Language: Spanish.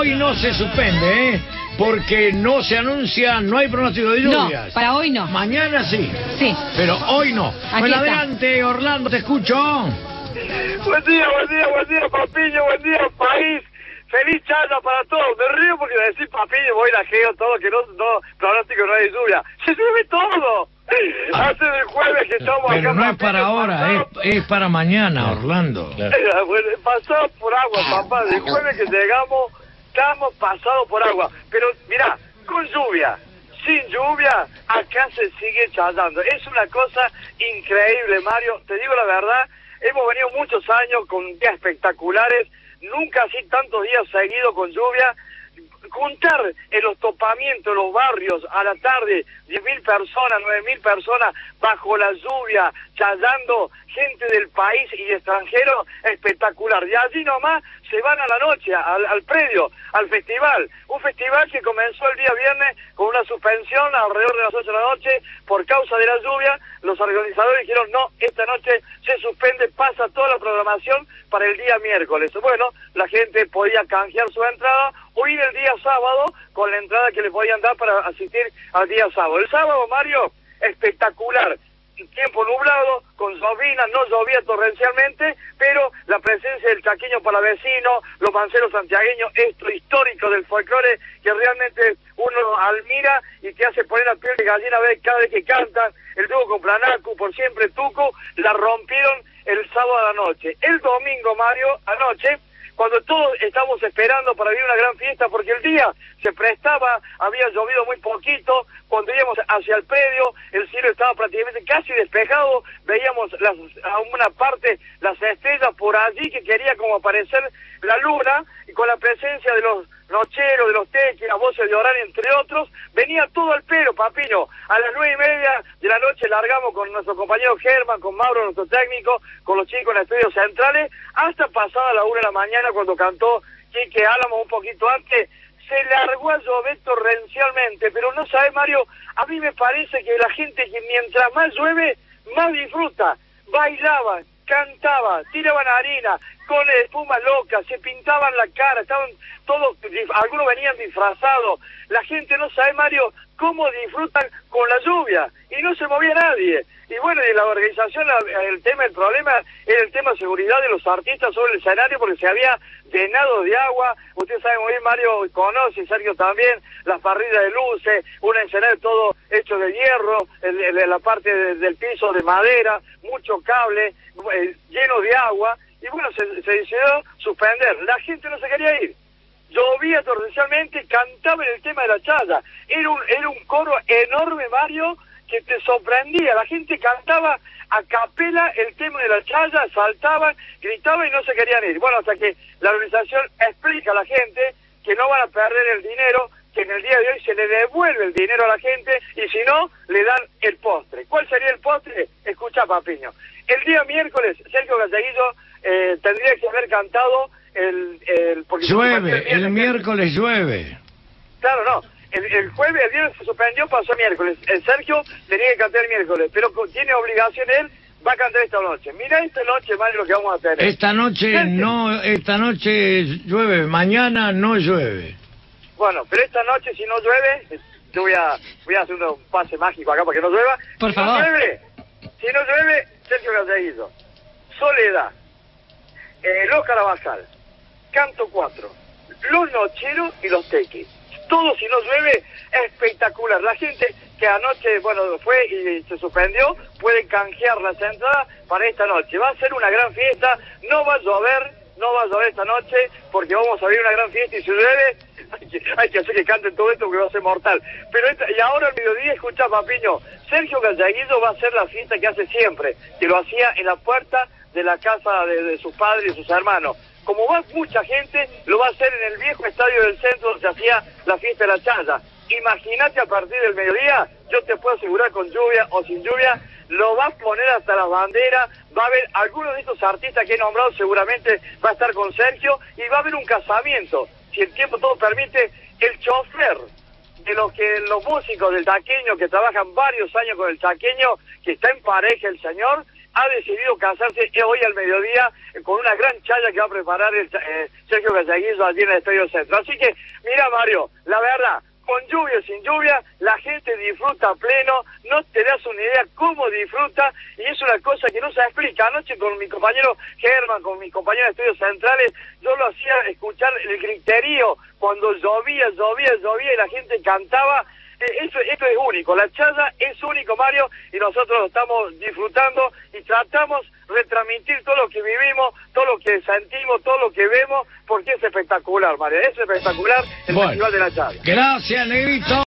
hoy no se suspende, porque no se anuncia, no hay pronóstico de lluvias. No, para hoy no. Mañana sí. Sí. Pero hoy no. Aquí Bueno, está. adelante, Orlando, te escucho. Buen día, Papiño, buen día, país. Feliz charla para todos. Me río porque de decir Papiño voy la geo, todo, que no, pronóstico no hay lluvia. Se llueve todo. Hace del jueves que estamos acá. Pero no es Papiño, para ahora, es para mañana, Orlando. Bueno, pasados por agua, papá. Del jueves que llegamos, estamos pasados por agua. Pero mirá, con lluvia, sin lluvia, acá se sigue charlando. Es una cosa increíble, Mario. Te digo la verdad, hemos venido muchos años con días espectaculares. Nunca así tantos días seguidos con lluvia. Juntar en los topamientos, los barrios, a la tarde, 10.000 personas, 9.000 personas, bajo la lluvia, charlando, gente del país y de extranjero, espectacular. Y allí nomás se van a la noche, al predio, al festival. Un festival que comenzó el día viernes con una suspensión alrededor de las 8 de la noche por causa de la lluvia. Los organizadores dijeron, no, esta noche se suspende, pasa toda la programación para el día miércoles. Bueno, la gente podía canjear su entrada o ir el día sábado con la entrada que le podían dar para asistir al día sábado. El sábado, Mario, espectacular. Tiempo nublado, con llovina, no llovía torrencialmente, pero la presencia del chaqueño palavecino, los manceros santiagueños, esto histórico del folclore que realmente uno admira y te hace poner la piel de gallina cada vez que cantan, el dúo con Planacu, por siempre Tuco, la rompieron el sábado a la noche. El domingo, Mario, anoche, cuando todos estamos esperando para vivir una gran fiesta, porque el día se prestaba, había llovido muy poquito, cuando íbamos hacia el predio, el cielo estaba prácticamente casi despejado, veíamos a una parte las estrellas por allí que quería como aparecer la luna, y con la presencia de los nocheros, de los tequis, las voces de Orán, entre otros, venía todo al pelo, Papiño. A las 9:30 de la noche largamos con nuestro compañero Germán, con Mauro, nuestro técnico, con los chicos en los estudios centrales, hasta pasada la 1 de la mañana cuando cantó Quique Álamo un poquito antes. Se largó a llover torrencialmente, pero no sabe, Mario, a mí me parece que la gente que mientras más llueve, más disfruta. Bailaban, cantaban, tiraban harina, con espuma loca, se pintaban la cara, estaban todos, algunos venían disfrazados. La gente no sabe, Mario, cómo disfrutan con la lluvia, y no se movía nadie. Y bueno, y la organización, el problema era el tema de seguridad de los artistas sobre el escenario, porque se había llenado de agua. Usted sabe muy bien, Mario conoce, Sergio también, las parrillas de luces, un escenario todo hecho de hierro, la parte del piso de madera, mucho cable, lleno de agua, y bueno, se decidió suspender. La gente no se quería ir. Llovía torrencialmente, cantaba en el tema de la chaya. Era un coro enorme, Mario, que te sorprendía. La gente cantaba a capela el tema de la chaya, saltaban, gritaban y no se querían ir. Bueno, hasta que la organización explica a la gente que no van a perder el dinero, que en el día de hoy se le devuelve el dinero a la gente, y si no, le dan el postre. ¿Cuál sería el postre? Escucha, Papiño. El día miércoles, Sergio Galleguillo tendría que haber cantado porque llueve, el miércoles llueve. Claro, no. El jueves, el viernes se suspendió, pasó miércoles. El Sergio tenía que cantar el miércoles, pero tiene obligación él, va a cantar esta noche. Mira esta noche, Mario, lo que vamos a tener. Esta noche llueve, mañana no llueve. Bueno, pero esta noche si no llueve, yo voy a hacer un pase mágico acá para que no llueva. Por favor. Si no llueve, Sergio Galleguillo, Soledad, Los Carabajal, Canto 4, Los Nocheros y Los Tequis. Todo, si no llueve, espectacular. La gente que anoche, bueno, fue y se suspendió, puede canjear las entradas para esta noche. Va a ser una gran fiesta, no va a llover esta noche, porque vamos a ver una gran fiesta, y si llueve, hay que hacer que canten todo esto porque va a ser mortal. Pero y ahora al mediodía, escucha, Papiño, Sergio Galleguillo va a hacer la fiesta que hace siempre, que lo hacía en la puerta de la casa de sus padres y sus hermanos. Como va mucha gente, lo va a hacer en el viejo estadio del centro donde se hacía la fiesta de la chaya. Imagínate a partir del mediodía, yo te puedo asegurar, con lluvia o sin lluvia, lo va a poner hasta las banderas, va a haber algunos de estos artistas que he nombrado, seguramente va a estar con Sergio, y va a haber un casamiento, si el tiempo todo permite. El chofer de los músicos del chaqueño, que trabajan varios años con el chaqueño, que está en pareja el señor, ha decidido casarse hoy al mediodía con una gran chaya que va a preparar el Sergio Galleguillo allí en el Estadio Centro. Así que, mira Mario, la verdad, con lluvia o sin lluvia, la gente disfruta a pleno, no te das una idea cómo disfruta, y es una cosa que no se explica. Anoche con mi compañero Germán, con mis compañeros de estudios centrales, yo lo hacía escuchar el griterío cuando llovía, y la gente cantaba. Esto es único, la chaya es único, Mario, y nosotros lo estamos disfrutando y tratamos de retransmitir todo lo que vivimos, todo lo que sentimos, todo lo que vemos, porque es espectacular, Mario, es espectacular el Festival de la Chaya. Gracias, Negrito.